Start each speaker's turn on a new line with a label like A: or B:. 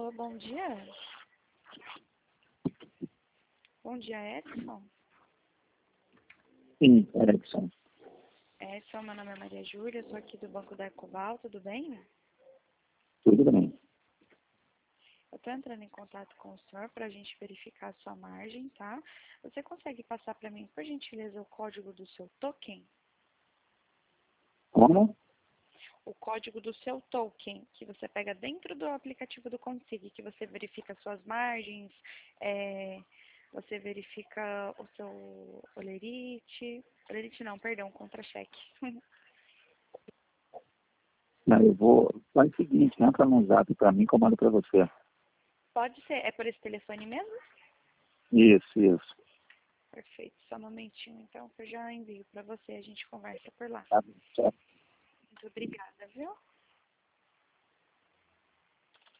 A: Alô, bom dia. Bom dia, Edson.
B: Sim, Erickson.
A: Edson, meu nome é Maria Júlia, sou aqui do Banco da Ecoval, tudo bem?
B: Tudo bem.
A: Eu estou entrando em contato com o senhor para a gente verificar a sua margem, tá? Você consegue passar para mim, por gentileza, o código do seu token?
B: Como?
A: O código do seu token, que você pega dentro do aplicativo do Consig, que você verifica suas margens, você verifica o seu olerite não, perdão, contra-cheque.
B: Não, eu vou... Faz o seguinte, entra no zap para mim, comando para você.
A: Pode ser, é por esse telefone mesmo?
B: Isso.
A: Perfeito, só um momentinho, então, que eu já envio para você, a gente conversa por lá.
B: Tá certo.
A: Muito obrigada, viu?